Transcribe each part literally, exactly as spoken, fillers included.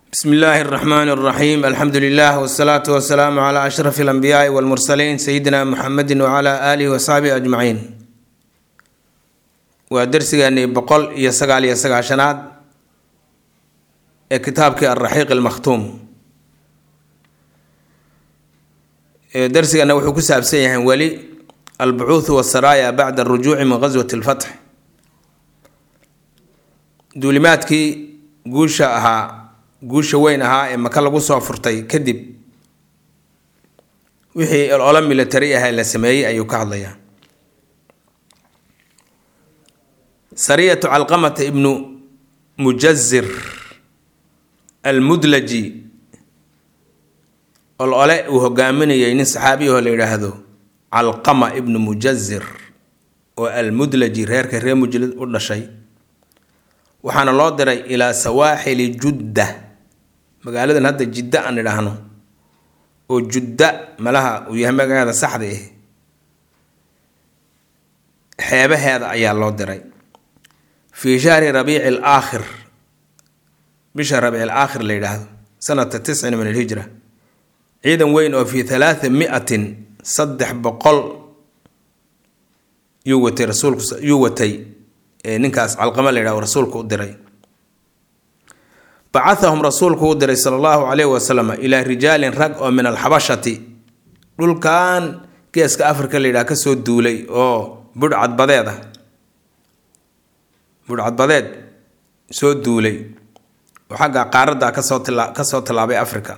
بسم الله الرحمن الرحيم. الحمد لله والصلاة والسلام على أشرف الأنبياء والمرسلين سيدنا محمد وعلى آله وصحبه أجمعين. ودرسنا بقول يسقال يسقى شناد كتابك الرحيق المختوم. درسنا وحكو سابسيه ولي البعوث والسرايا بعد الرجوع من غزوة الفتح. دولماتكي قوشها guusha weyn ahaa ee maka lagu soo furtay kadib wixii olole military ah la sameeyay ayuu ka hadlayaa. sariyatu alqamata ibnu mujazzir almudlaji olole uu hogaaminayay nin saxaabi ah oo la yiraahdo alqama ibnu mujazzir oo almudlaji reerka reer mujlid u dhashay waxaana loo diray ilaa sawaaxili judda magaaladan hadda jidda aan idhaahno oo judda malaha uu yahay magaalada saxda ah xeebaheeda ayaa loo diray fi shahri rabiic al-aakhir bisha rabiic al-aakhir la yiraahdo sanata tisciin min al-hijra ciidan weyn oo fi thalaathamia saddex boqol yuu watay rasuulku yuu watay ninkaas alqama la yiraahdo rasuulku u diray بعثهم رسولك ودري صلى الله عليه وسلم إلى رجال رق من الحبشة دول كان كيس كأفريقيا اللي راك سود دولي أو بدعة بديدة بدعة بديد سود دولي وحقا قارد كسوت لا كسوت لعب أفريقيا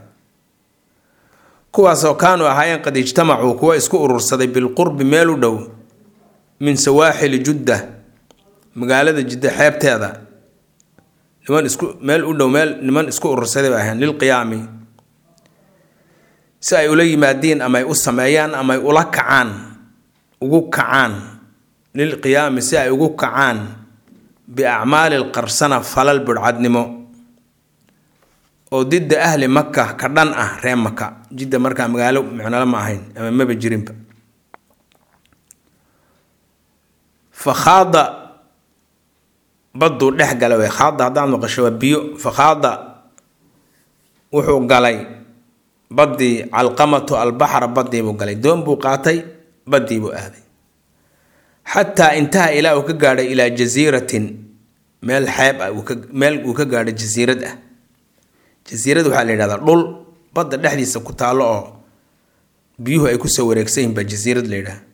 كواس كانوا أحيانا قد اجتمعوا كواس كورر صدي بالقرب ميلو دو من سواحل جدة مقالة جدة حيبت هذا niman isku meel u dhow meel niman isku urursaday baa ahaan lil qiyaami si ay ula yimaadeen ama ay u sameeyaan ama ay ula kacaan ugu kacaan lil qiyaami si ay ugu kacaan bi a'maal al qarsana falal budcadnimo oo didda ahli makkah ka dhan ah reer makkah jidda marka magaalo macna ma ahayn ama maba jirinba fa khada بدو دخ غلوي خاض هذا نقشوا بيو فخاض وحو غلاي بدي علقمه البحر بدي بو غلاي دون بو قاتي بدي بو اهدي حتى انتهى الى وكغاد الى جزيره مال حيب مال وكغاد جزيره ده جزيره waxa la yiraahdaa dhul badda dhaxdiisa ku taalo oo biyuhu ay ku soo wareegsan ba jasiirad la yiraahdaa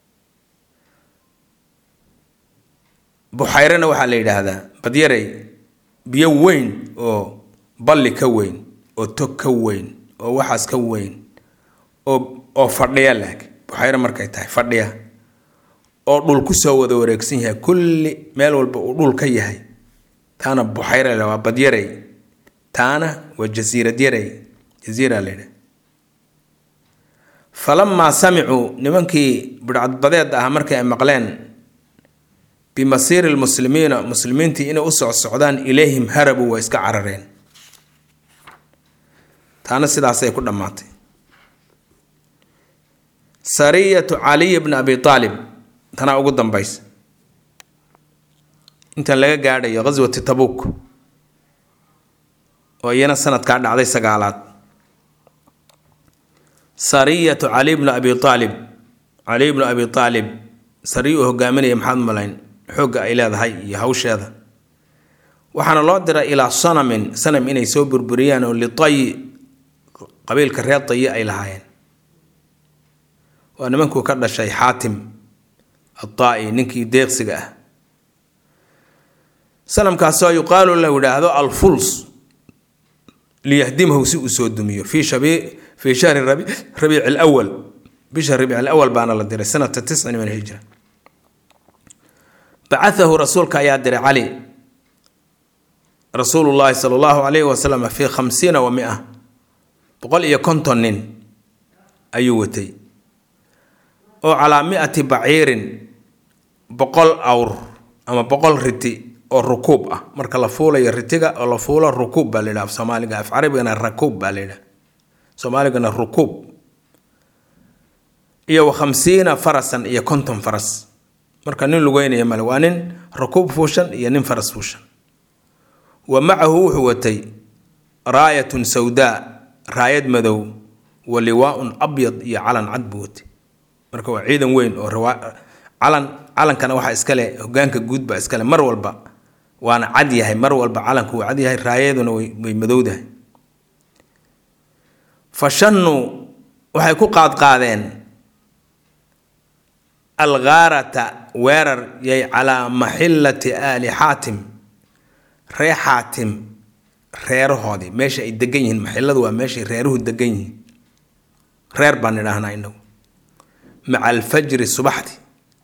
buxayrana waxa la yiraahdaa badyaray biyo weyn oo balli ka weyn oo tog ka weyn oo waxaas ka weyn oo oo fadhiya lag buxayra markay tahay fadhiya oo dhul ku soo wada wareegsan yahay kulli meel walba uu dhul ka yahay taana buxayra la waa badyaray taana waa jasiirad yaray jasiira leeyahay falamma sami'u nimankii bidcad badeed ah markay ay maqleen بمصير المسلمين مسلمين تي إنه أسع السعودان إليهم هربوا وإسكا عررين تانا سيدا سيكون دماتي سرية علي بن أبي طالب تانا أقول دنبايس انت لغا قاعدة غزوة تبوك وإينا سنة قاعدة علي سقالات سرية علي بن أبي طالب علي بن أبي طالب سرية قامني محمد ملاين xoog ay leedahay iyo hawsheeda waxaana loo diray ila sanamin sanam inay soo burburiyaan oo litay qabiilka reer tay ay lahaayeen waa nimanku ka dhashay Xaatim at-Ta'i ninkii deeqsiga ah sanamkaas oo yuqaalu lahu dhahdo al-fuls liyahdimahu si usoo dumiyo fi shabi fi shahr rabi rabi' al-awwal bisha rabi' al-awwal baana la diray sanata tisciin min al-hijra بعثه رسولك يا در علي رسول الله صلى الله عليه وسلم في خمسين ومئة بقول يا كنتنين أيوتي أو على مئة بعير بقول أور أما بقول رتي أو ركوب مرك لفولة يرتيجا أو لفولة ركوب بالله في سومالي في عربي أنا الركوب بالله سومالي أنا الركوب يا وخمسين فرسا يا كنتم فرس marka nin lugeynaya malwaanin rakub fuushan iyo nin faras fuushan wa maahu huwatay raayatun sawdaa raayad madow wa liwaaun abyad iyo calan cad buu watay marka waa ciidan weyn oo calan calankana waxaa iskale hogaanka guud baa iskale mar walba waana cad yahay mar walba calanku waa cad yahay raayaduna way madowdahay fashannu waxay ku qaadqaadeen alghaarata weerar yay calaa maxillati aali xaatim ree xaatim reerahoodii meesha ay degan yihiin maxilladu waa meeshay reeruhu degan yihiin reer baan idhaahnaa inagu maca alfajri subaxdii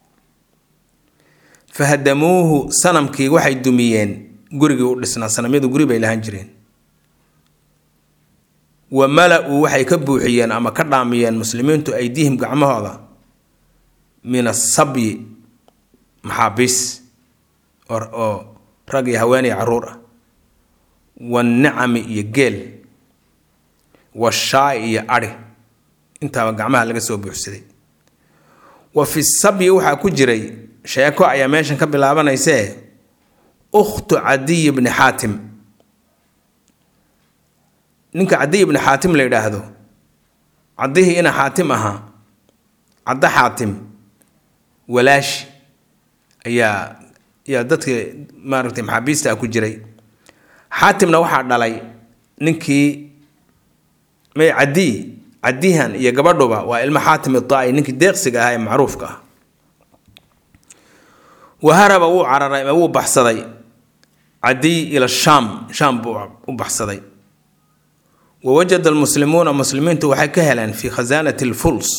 fahadamuuhu sanamkii waxay dumiyeen gurigii u dhisnaa sanamyadu guri bay lahaan jireen wa mala-uu waxay ka buuxiyeen ama ka dhaamiyeen muslimiintu aydiihim gacmahooda min asabyi maxaabiis oo rag iyo haweenay carruur ah wanicami iyo geel washaai iyo adhi intaaba gacmaha laga soo buuxsaday wa fi sabyi waxaa ku jiray sheeko ayaa meeshan ka bilaabanaysee ukhtu cadiy bni xaatim ninka cadiy bni xaatim la yidhaahdo cadihii ina xaatim ahaa cadda xaatim walaashi ayaa ayaa dadka maaragtay maxaabiista ku jiray xaatimna waxaa dhalay ninkii may cadiy cadihan iyo gabadhuba waa ilmo xaatim idaa'i ninkii deeqsiga ahaa ee macruufka ah waharaba wuu cararay ama wuu baxsaday cadiy ila shaam shaam buu u baxsaday wawajada almuslimuuna muslimiintu waxay ka heleen fii khasaanati alfuls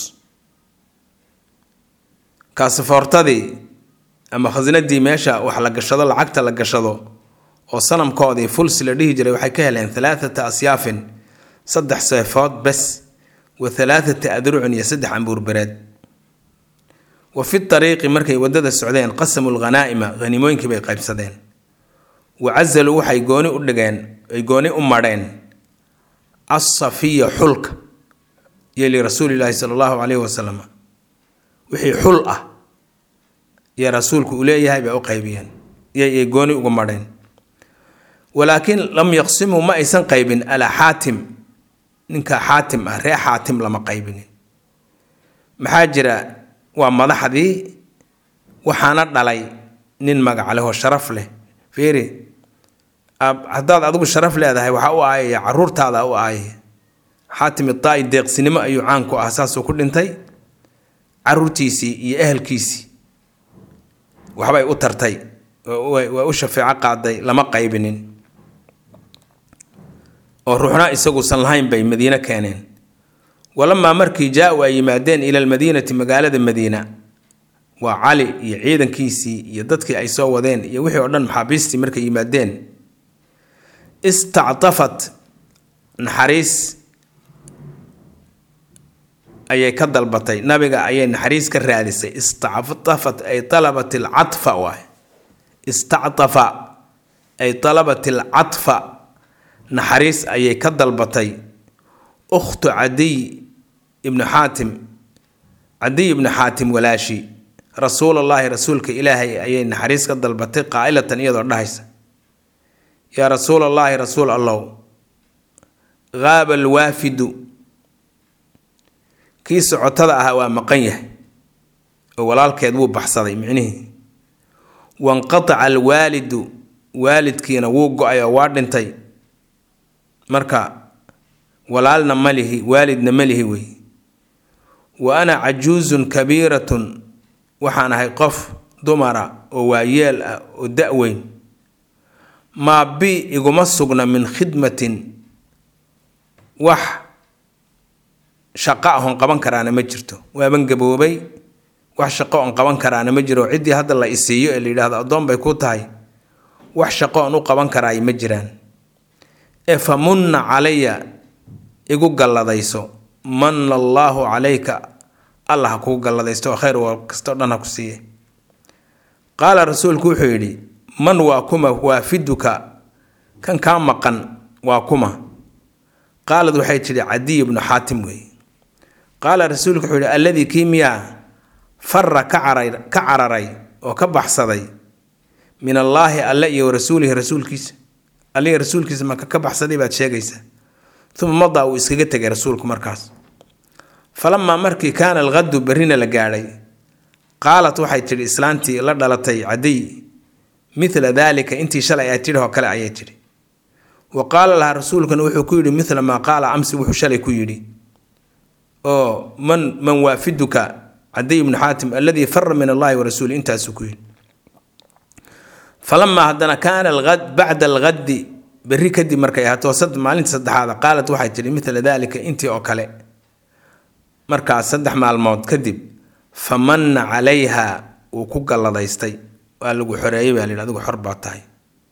kaasafoortadii ama khasnadii meesha wax la gashado lacagta la gashado oo sanamkoodii fuls la dhihi jiray waxay ka heleen halaathata asyaafin saddex seefood bes wa halaathata adrucin iyo saddex ambuurbereed wa fi ariiqi markay wadada socdeen qasamu lghanaa'ima haniimooyinkii bay qaybsadeen wa cazaluu waxay gooni u dhigeen ay gooni u madheen asafiya xulka iyo lirasuulilaahi sala allahu calayhi wasalam wixii xul ah iyo rasuulku uu leeyahay bay u qaybiyeen iyay gooni ugu madheen walaakiin lam yaqsimuu ma aysan qaybin alaa xaatim ninka xaatim ah ree xaatim lama qaybinin maxaa jira waa madaxdii waxaana dhalay nin magac leh oo sharaf leh fiiri haddaad adigu sharaf leedahay waxaa u aayaya caruurtaada u aayaya xaatim idaa'i deeqsinimo ayuu caan ku ah saasuu ku dhintay caruurtiisii iyo ehelkiisii waxbay u tartay waa u shafeeco qaaday lama qaybinin oo ruuxna isaguusan lahayn bay madiine keeneen walamaa markii jaa-u ay yimaadeen ila almadiinati magaalada madiina waa cali iyo ciidankiisii iyo dadkii ay soo wadeen iyo wixii oo dhan maxaabiistii markay yimaadeen istactafat naxariis ayay ka dalbatay nabiga ayay naxariis ka raadisay istactafat ay talabat alcatfa waay istactafa ay talabat alcatfa naxariis ayay ka dalbatay ukhtu cadiy ibnu xaatim cadiy ibnu xaatim walaashi rasuulullaahi rasuulka ilaahay ayay naxariis ka dalbatay qaa'ilatan iyadoo dhahaysa yaa rasuulallaahi rasuul allow gaaba alwaafidu kii socotada ahaa waa maqan yahay oo walaalkeed wuu baxsaday micnihii wanqataca alwaalidu waalidkiina wuu go-ay oo waa dhintay marka walaalna malihi waalidna malihi wey wa ana cajuuzun kabiiratun waxaan ahay qof dumara oo waayeel ah oo da-weyn maa bi iguma sugna min khidmatin wax shaqo ahon qaban karaana ma jirto waaban gaboobay wax shaqo on qaban karaana ma jiro ciddii hadda la isiiyo ee la yidhaahdo addoon bay ku tahay wax shaqo on u qaban karaay ma jiraan ee fa munna calaya igu galladayso manna allaahu calayka allah ha kugu galladaysto oo khayr wa kastoo dhan ha ku siiye qaala rasuulku wuxuu yidhi man waa kuma waafiduka kan kaa maqan waa kuma qaalad waxay tidhi cadiy ibnu xaatim weeye qaala rasuulku wuxuu yidhi alladii kii miyaa farra ka caray ka cararay oo ka baxsaday min allaahi alle iyo rasuulihi rasuulkiisa aliga rasuulkiisa maka ka baxsaday baad sheegaysaa. uma madaa uu iskaga tegay rasuulku markaas. falamaa markii kaana alghadu berrina la gaadhay qaalat waxay tidhi islaantii la dhalatay Cadiy mithla daalika intii shalay ay tidhi oo kale ayay tidhi. wa qaala laha rasuulkuna wuxuu ku yidhi mithla maa qaala amsi wuxuu shalay ku yidhi oo man man waafiduka Cadiy ibnu Xaatim alladii farra min allahi wa rasuuli intaasuu ku yidhi. falamaa haddana kaana alghad bacda alghadi berri kadib markay ahaato sad maalinta saddexaad qaalat waxay tidhi mithla daalika intii oo kale. markaas saddex maalmood kadib famanna calayha uu ku galladaystay waa lagu xoreeyay baa lidhi adigu xor baa tahay.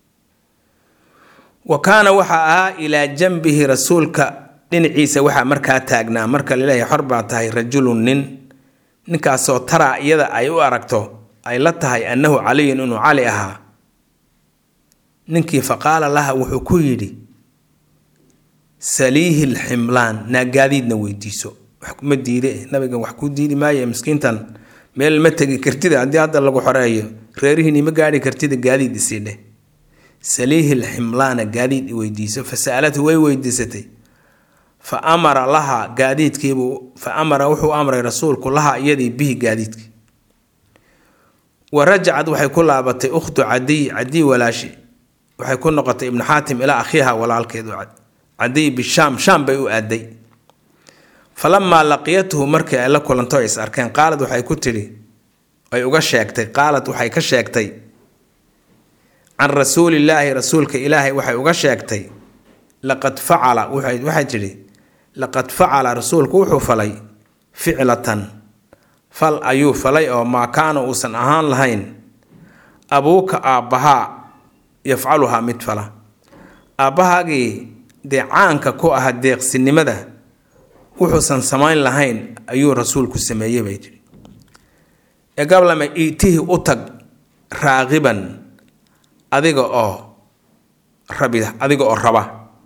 wa kaana waxaa ahaa ilaa janbihi rasuulka dhinaciisa waxaa markaa taagnaa marka laleeyahay xor baa tahay rajulun nin ninkaasoo taraa iyada ay u aragto ay la tahay annahu caliyun inuu cali ahaa. ninkii faqaala laha wuxuu ku yidhi saliihi lximlaan naagaadiidna weydiiso. wax kuma diide nabigan wax ku diidi maaye miskiintan meel ma tegi kartida haddii hadda lagu xoreeyo reerihiini ma gaadhi kartida gaadiid isii dheh. saliihi lximlaana gaadiid weydiiso. fasa'alatu way weydiisatay fa amara laha gaadiidkiibuu fa amara wuxuu amray rasuulku laha iyadii bihi gaadiidkii. wa rajacad waxay ku laabatay ukhtu Cadiy Cadiy walaashi waxay ku noqotay ibnu Xaatim ilaa akhiiha walaalkeedu Cadiy bishaam shaam bay u aaday. falamaa laqiyatuhu markii ay la kulanto is arkeen qaalad waxay ku tidhi ay uga sheegtay qaalad waxay ka sheegtay can rasuulillaahi rasuulka ilaahay waxay uga sheegtay laqad facala waxay waxay tidhi laqad facala rasuulku wuxuu falay ficlatan fal ayuu falay oo maa kaana uusan ahaan lahayn abuuka aabbahaa yafcaluhaa mid fala. aabbahaagii dee caanka ku aha deeqsinimada wuxuusan samayn lahayn ayuu rasuulku sameeyey bay tidhi. ee gablama iitihi u tag raaqiban adiga oo rabi adiga oo raba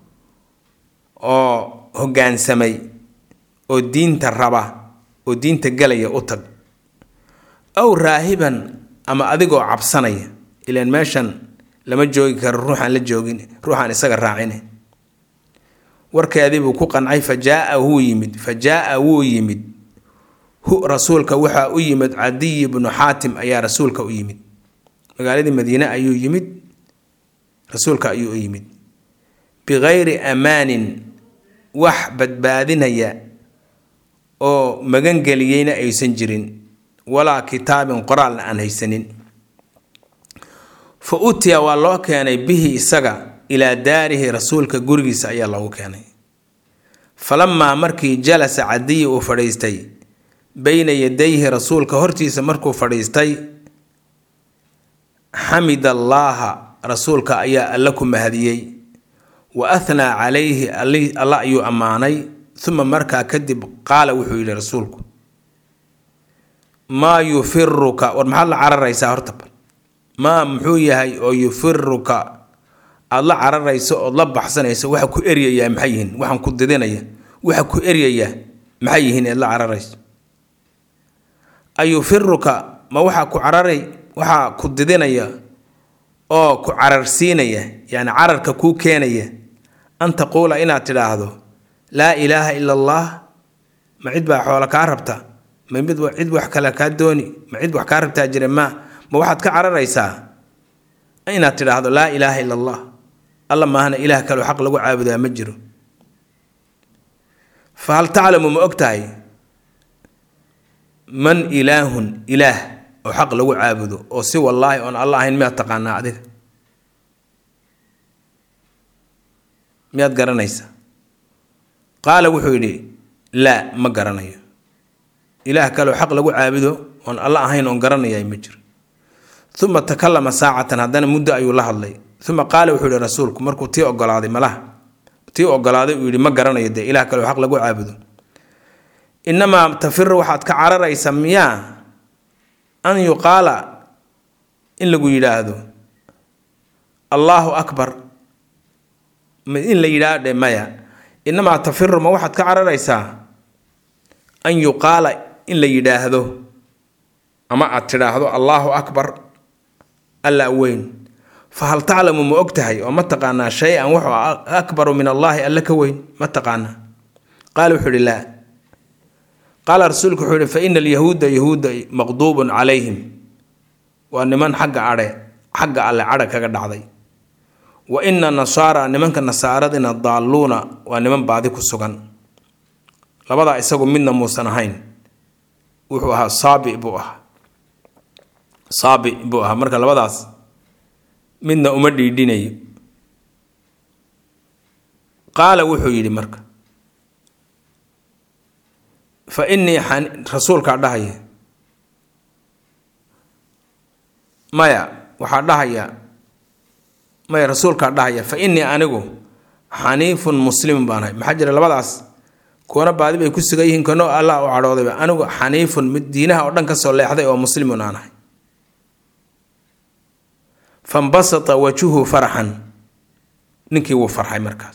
oo hoggaansamay oo diinta raba oo diinta galaya u tag. aw raahiban ama adigoo cabsanaya ilaan meeshan lama joogi karo ruuxaan la joogin ruuxaan isaga raacine. warkeedii buu ku qancay fajaa wuu yimid fajaa wuu yimid hu rasuulka waxaa u yimid Cadiy ibnu Xaatim ayaa rasuulka u yimid. magaaladii Madiine ayuu yimid rasuulka ayuu u yimid bigayri amaanin wax badbaadinaya oo magangeliyeyna aysan jirin walaa kitaabin qoraalna aan haysanin. fa utiya waa loo keenay bihi isaga ilaa daarihi rasuulka gurigiisa ayaa loogu keenay. falamaa markii jalasa Cadiy uu fadhiistay bayna yadayhi rasuulka hortiisa markuu fadhiistay xamid allaaha rasuulka ayaa alla ku mahadiyey wa athnaa calayhi alla ayuu ammaanay. uma markaa kadib qaala wuxuu yidhi rasuulku maa yufiruka war maxaad la cararaysaa horta maa muxuu yahay oo yufiruka aad la cararayso ood la baxsanayso waxa ku eryayaa maxay yihiin waxaan ku didinaya waxa ku eryayaa maxay yihiin eed la cararayso. ayufiruka ma waxa ku cararay waxa ku didinaya oo ku cararsiinaya yani cararka ku keenaya an taquula inaad tidhaahdo laa ilaaha ila allah ma cid baa xoola kaa rabta ma mid cid wax kale kaa dooni ma cid wax kaa rabtaa jira ma ma waxaad ka cararaysaa inaad tidhaahdo laa ilaaha ila allah alla maahana ilaah kaloo xaq lagu caabudaa ma jiro. fa hal taclamu ma og tahay man ilaahun ilaah oo xaq lagu caabudo oo si wallaahi oon alla ahayn miyaad taqaanaa adiga miyaad garanaysaa. qaala wuxuu yidhi laa ma garanayo ilaah kaloo xaq lagu caabudo oon alla ahayn oon garanayaa ma jiro. uma takallama saacatan haddana muddo ayuu la hadlay. uma qaala wuxuu yihi rasuulku markuu tii ogolaaday malaha tii ogolaaday uu yidhi ma garanayo dee ilaah kaloo xaq lagu caabudo. inamaa tafiru waxaad ka cararaysa miyaa an yuqaala in lagu yidhaahdo allaahu akbar in la yidhaahdo maya. inamaa tafiru ma waxaad ka cararaysaa an yuqaala in la yidhaahdo ama aad tidhaahdo allaahu akbar alla weyn fahal taclamu ma ogtahay oo ma taqaanaa shay-an wuxuu akbaru min allaahi alla ka weyn ma taqaanaa qaala wuxuu ihi laa qaala rasuulku wuxuu ihi fa ina alyahuuda yahuuda maqduubun calayhim waa niman xagga adhe xagga alle cadha kaga dhacday wa ina nasaara nimanka nasaaradina daalluuna waa niman baadi ku sugan labadaa isagu midna muusan ahayn wuxuu ahaa saabi buu ahaa saabi buu ahaa marka labadaas midna uma dhiidhinayo qaala wuxuu yidhi marka fa innii rasuulkaa dhahaya maya waxaa dhahaya maya rasuulkaa dhahaya fa innii anigu xaniifun muslimun baan ahay maxaa jira labadaas kuwana baadi bay ku sugan yihiin kanoo allah u cadhoodayba anigu xaniifun mid diinaha oo dhan ka soo leexday oo muslimun aan ahay fanbasata wajuhu faraxan ninkii wuu farxay markaas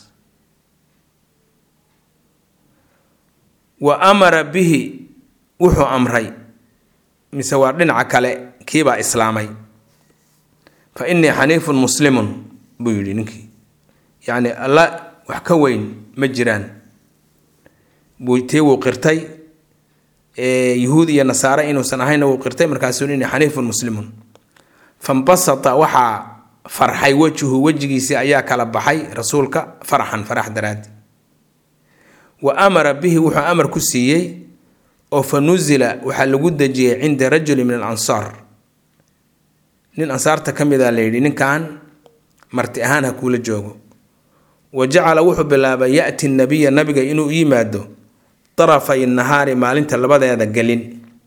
wa amara bihi wuxuu amray mise waa dhinaca kale kiibaa islaamay fa innii xaniifun muslimun buu yidhi ninkii yacni alla wax ka weyn ma jiraan buu tii wuu qirtay yahuud iyo nasaare inuusan ahayna wuu qirtay markaasuu innii xaniifun muslimun fanbasata waxaa farxay wajuhu wejigiisii ayaa kala baxay rasuulka faraxan farax daraadi wa amara bihi wuxuu amar ku siiyey oo fa nusila waxaa lagu dejiyey cinda rajuli min alansaar nin ansaarta ka mid a la yidhi ninkan marti ahaan ha kuula joogo wa jacala wuxuu bilaabay ya'ti nabiya nabiga inuu yimaado darafay nahaari maalinta labadeeda gelin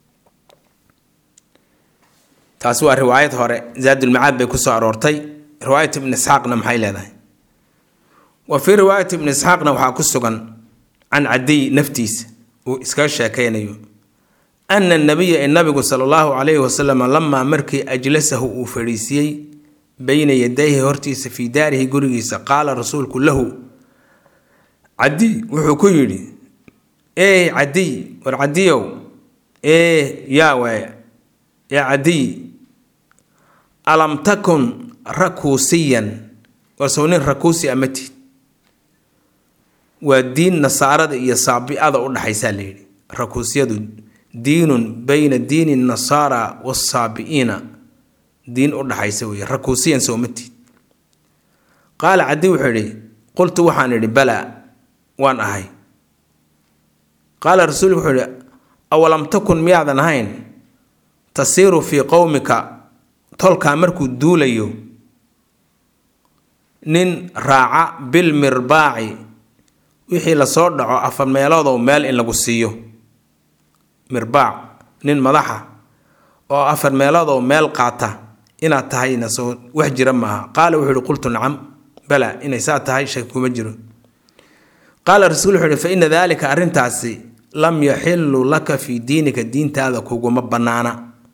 taasi waa riwaayad hore zaadulmacaad bay kusoo aroortay riwaayat ibn isxaaqna maxay leedahay wa fii riwaayat ibn isxaaqna waxaa ku sugan can cadiy naftiisa uu iskaga sheekaynayo ana nabiya ee nabigu sala allahu calayhi wasalam lamaa markii ajlasahu uu fadhiisiyey bayna yadayhi hortiisa fii daarihi gurigiisa qaala rasuulku lahu cadiy wuxuu ku yidhi ee cadiy war cadiyow ee yaa waaya yaa cadiy alam takun rakuusiyan warsow nin rakuusi amatid waa diin nasaarada iyo saabi'ada u dhaxaysaa la yidhi rakuusiyadu diinun bayna diini nasaara wasaabi'iina diin u dhaxaysa weeye rakuusiyan soomatid qaala cadiy wuxuu yidhi qultu waxaan idhi balaa waan ahay qaala rasuulku wuxuu yidhi awalam takun miyaadan ahayn tasiiru fii qowmika tolkaa markuu duulayo nin raaca bilmirbaaci wixii lasoo dhaco afar meeloodow meel in lagu siiyo mirbaac nin madaxa oo afar meeloodow meel qaata inaad tahayna soo wax jira maaha qaala wuxuu yihi qultu nacam bala inay saa tahay shay kuma jiro qaala rasuul wuxuu yihi fa ina daalika arrintaasi lam yaxillu laka fii diinika diintaada kuguma bannaana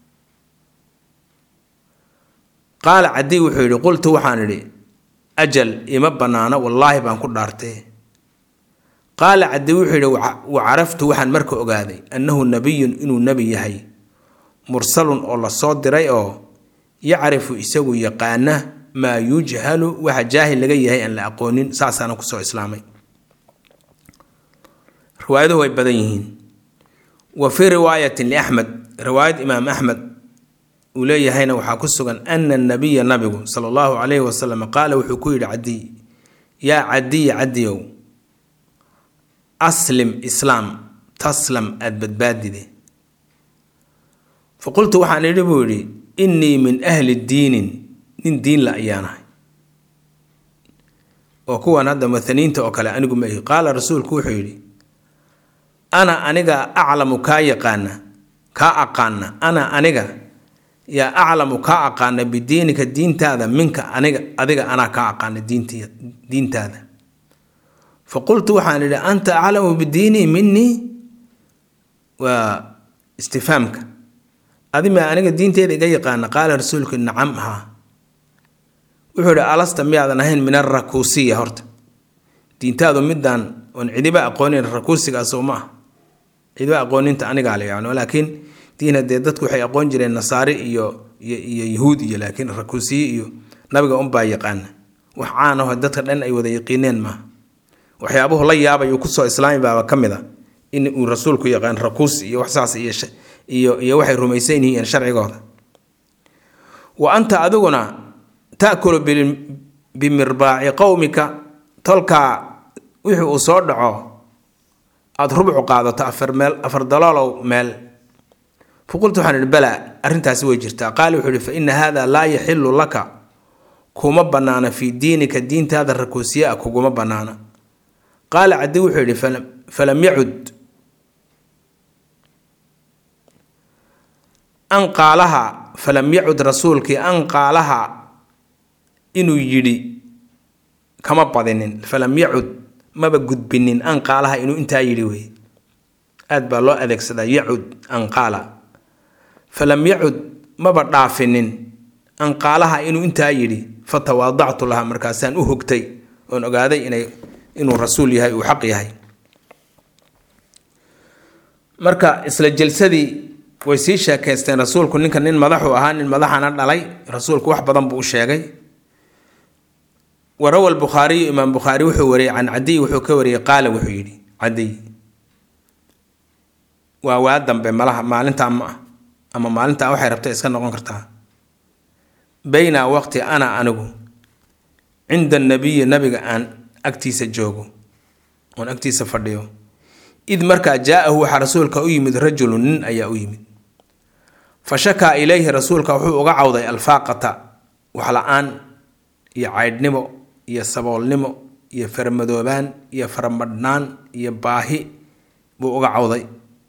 qaala cadiy wuxuu yidhi qultu waxaan idhi ajal ima bannaano wallaahi baan ku dhaartee qaala cadiy wuxuu yidhi wa caraftu waxaan marka ogaaday annahu nabiyun inuu nebi yahay mursalun oo la soo diray oo yacrifu isagu yaqaana maa yujhalu waxa jaahil laga yahay aan la aqoonin saasaana kusoo islaamay riwaayaduhu way badan yihiin wa fii riwaayatin liaxmed riwaayad imaam axmed uu leeyahayna waxaa ku sugan ana nabiya nabigu sala allahu calayhi wasalam qaala wuxuu ku yidhi cadiy yaa cadiy cadiyow aslim islaam taslam aada badbaadide fa qultu waxaan idhi buu yidhi innii min ahli diinin nin diin la ayaanahay oo kuwan hadda muthaniinta oo kale anigu ma ihi qaala rasuulku wuxuu yidhi ana aniga aclamu kaa yaqaana kaa aqaana ana aniga yaa aclamu kaa aqaana bidiinika diintaada minka aniga adiga anaa kaa aqaana diintaada fa qultu waxaan idhi anta aclamu bidiinii minii waa istifaamka adima aniga diinteeda iga yaqaana qaala rasuulku nacam haa wuxuu idhi alasta miyaadan ahayn min arakuusiya horta diintaadu midaan oon cidiba aqoonin rakuusigaasoo ma ah cidiba aqooninta anigaa la yacno laakiin diina dee dadku waxay aqoon jireen nasaari iyo iyo iyo yahuud iyo laakiin rakuusiye iyo nabiga un baa yaqaana wax caan ah dadka dhan ay wada yaqiineen ma waxyaabuhu la yaabay uu ku soo islaamay baa kamida in uu rasuulku yaqaan rakuus iyo wax saas iyo iyo iyo waxay rumaysan yihiin sharcigooda wa anta adiguna taakulu bimirba'i qawmika tolka wixii uu soo dhaco aad rubuc qaadato afar meel afar dalaalow meel فقلت عن البلاء أرنتها سوى جرتا قال وحولي فإن هذا لا يحل لك كوما بنانا في دينك الدين هذا الركوسياء كوما بنانا قال عدي وحولي فلم, فلم يعد أن قالها فلم يعد رسولك أن قالها إنو يجري كما بضنين فلم يعد ما بقد بنين أن قالها إنو انتا يجري أدبا الله أذك سدا يعد أن قالها فلم يعد ما بدافنين أن قالها إنه أنت يري فتواضعت لها مركزان أهكتي وأن أقادي إنه إنه رسول يهي وحق يهي مركا إسلا الجلسة دي ويسيشا كيستين رسول كن نكن نين مدحو أهان المدح عن علي رسول كوح بضم بوشيغي وروى البخاري إمام بخاري وحوري عن عدي وحكوري قال وحيري عدي ووادم بملح مالنتا أما أما مالنتا waxay rabtay iska noqon kartaa bayna waqti ana anigu inda nabiy nabiga aan agtiisa joogo on agtiisa fadhiyo id marka jaahu waxa rasuulka u yimid rajulun ayaa u yimid fashaka ilayhi rasuulka wuxuu uga cawday alfaaqata wax la'aan iyo caydnimo iyo saboolnimo iyo farmadoobaan iyo farmadnaan iyo baahi buu uga cawday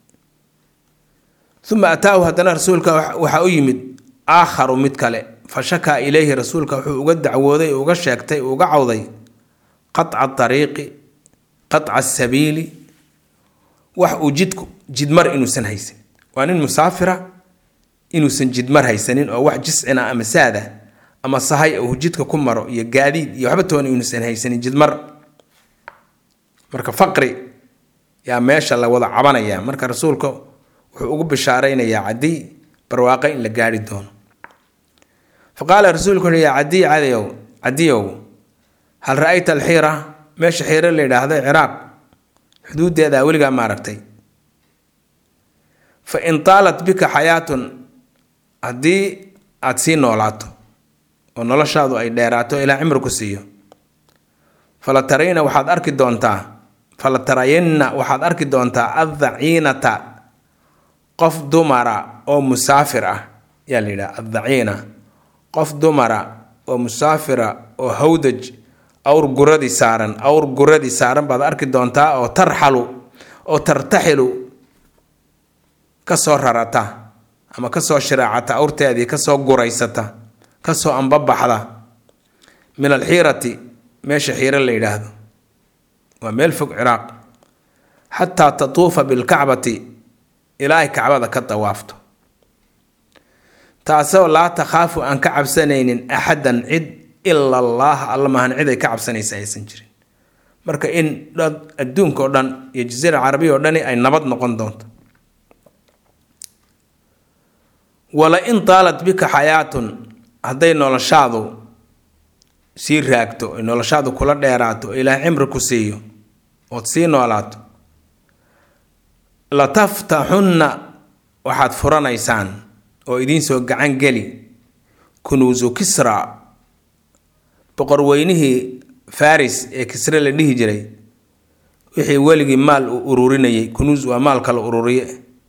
ثم أتاه هدنا رسولك وحاويمد آخر متكله فشكى إليه رسولك وقد عوضي وقشكتي وقعوضي قطع الطريق قطع السبيل وحوجدك جدمر إنه سن هيسن وأن المسافرة إنه سن جدمر هيسنين أو واحد جسعنا أما سادة أما صهي أو جدك كمر يقادي يحبته إنه سن هيسنين جدمر مركا فقري يا ما شاء الله وضع عبانا يا مركا رسولك وحو بشارين يا عدي برواقع إلا قاري دون فقال رسولك يا عدي عديو عديو هل رأيت الحيرة ماشي حيرة اللي هذا العراق حدود هذا ولقى ماركتي فإن طالت بك حياة عدي أتسين نولاتو ونولشادو أي ديراتو إلى عمرك سيو فلا ترين وحد أركي دونتا فلا ترين وحد أركي دونتا الضعينة قف دمرة أو مسافرة يلي لا الضعينة قف دمرة أو مسافرة أو هودج أو قردي سارن أو قردي سارن بعد أركي دونتا أو ترحلوا أو ترتحلوا كسر رتا أما كسر شراعتا أو تادي كسر قريستا كسر أنبب حدا من الحيرة ماشي حيرة اللي هذا وملفق عراق حتى تطوف بالكعبة إلهي كعبة كالطوافته تاسو لا تخاف أن كعب سنين أحدا عد إلا الله الله ما هنعد كعب سنين سيسنجرين مركا إن الدون كودان يجزير العربية وداني أي نبض نقون دونت ولا إن طالت بك حياة هدي نولشادو سير راكتو نولشادو كلا ديراتو إلى عمركو سيو وتسي نولاتو لتفتحن waxaad furanaysaan oo idin soo gacan gali kunuuzu kisra boqor weynihii faris ee kisra la dhihi jiray wixii waligi maal u ururinayay kunuuz waa maal kala ururiye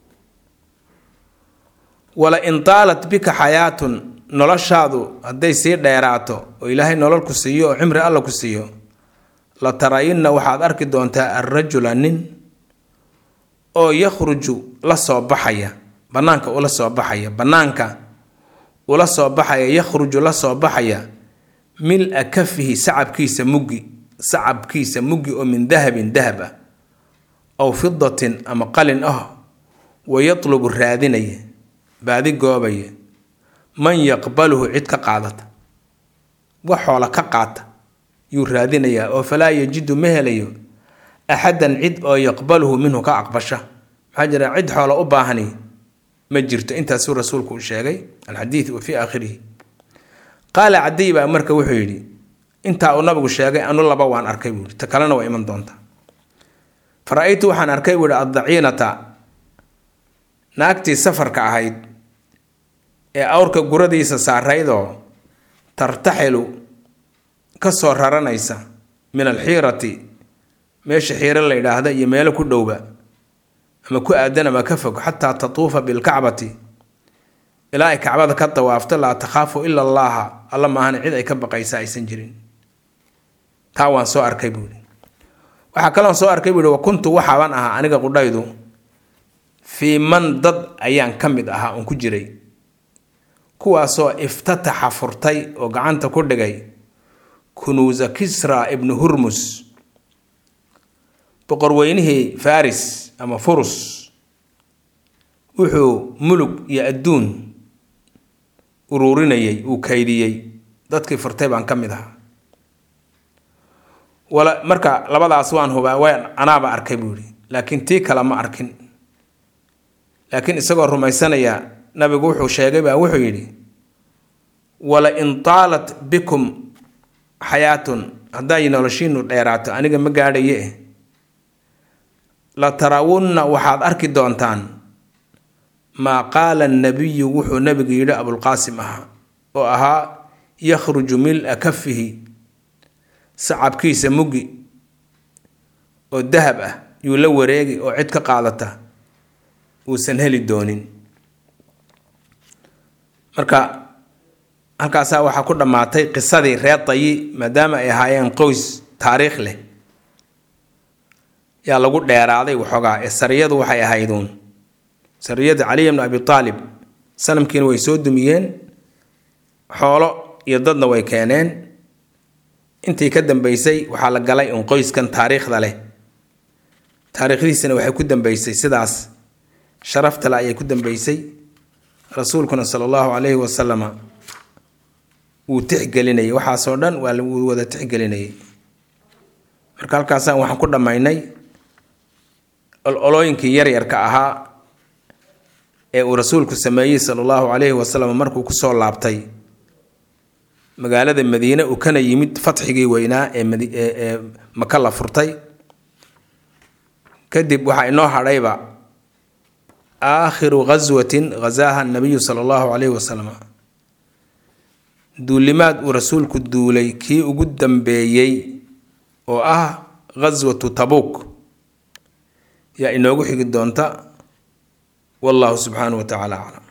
wala in talat bika hayatun noloshaadu haday sii dheeraato oo ilaahay nolol ku siiyo oo cimri alla ku siiyo la tarayna waxaad arki doontaa ar-rajulanin oo yakhruju la soo baxaya banaanka ula soo baxaya banaanka ula soo baxaya yakhruju la soo baxaya mil akafihi sacabkiisa mugi sacabkiisa mugi oo min dahabin dahaba aw fiddatin ama qalin ah wayatlubu raadinaya baadi goobaya man yaqbaluhu cid ka qaadata waxoola ka qaata yuu raadinaya oo falaa yajidu mahelayo أحدا عد أو يقبله منه كأقبشة حجر عد حول أباهني ما جرت أنت سورة رسولك الشيء الحديث وفي آخره qaala Cadiy baa marka wuxuu yidhi intaa uu nabigu sheegay anu laba waan arkay buu ta kalena waa iman doonta fara'aytu waxaan arkay buu ad-daciinata naagtii safarka ahayd ee awrka guradiisa saaraydoo tartaxilu ka soo raranaysa min alxiirati meesha xiira la yidhaahda iyo meelo ku dhowba ama ku aadan ama ka fog xataa tatuufa bilkacbati ilaa ay kacbada ka tawaafto laa takhaafu ila allaha alla maahan cid ay ka baqaysa aysan jirin taa waan soo arkay buuri waxaa kaloon soo arkay buuri wa kuntu waxaaban ahaa aniga qudhaydu fii man dad ayaan ka mid ahaa uun ku jiray kuwaasoo iftataxa furtay oo gacanta ku dhigay kunuusa kisra ibnu hurmus boqorweynihii faris ama furus wuxuu mulug iyo adduun uruurinayay uu kaydiyey dadkii furtay baan ka mid ahaa wala marka labadaas waan hubaa waan anaaba arkay buuri laakiin tii kale ma arkin laakiin isagoo rumaysanaya nabigu wuxuu sheegay baa wuxuu yidhi wala in taalat bikum xayaatun hadday noloshiinu dheeraato aniga ma gaadhaye la tarawunna waxaad arki doontaan maa qaala annabiyu wuxuu nabigu yidhi abulqaasim ahaa oo ahaa yakhruju mil-a kafihi sacabkiisa mugi oo dahab ah yuu la wareegi oo cid ka qaadata uusan heli doonin marka halkaasaa waxaa ku dhammaatay qisadii reer Dayi maadaama ay ahaayeen qoys taariikh leh yaa lagu dheeraaday waxoogaa ee sariyadu waxay ahayduun sariyada Cali ibn Abi Talib sanamkiina way soo dumiyeen xoolo iyo dadna way keeneen intii ka dambeysay waxaa la galay un qoyskan taariikhda leh taariikhdiisana waxay ku dambeysay sidaas sharafta la ayay ku dambeysay rasuulkuna sallallahu alayhi wasallam uu tixgelinay waxa soo dhan waa uu wada tixgelinay marka halkaas waxaan ku dhamaynay ololooyinkii yar yar ka ahaa ee uu rasuulku sameeyay sallallahu alayhi wasallam markuu ku soo laabtay magaalada Madiina uu kana yimid fatxigii weynaa ee Maka la furtay kadib waxa inoo hadhayba aakhiru ghazwatin ghazaha an-nabiy sallallahu alayhi wasallam duulimaad uu rasuulku duulay kii ugu dambeeyay oo ah ghazwatu Tabuk yaa inoogu xigi doonta wallahu subhanahu wa ta'ala a'lam.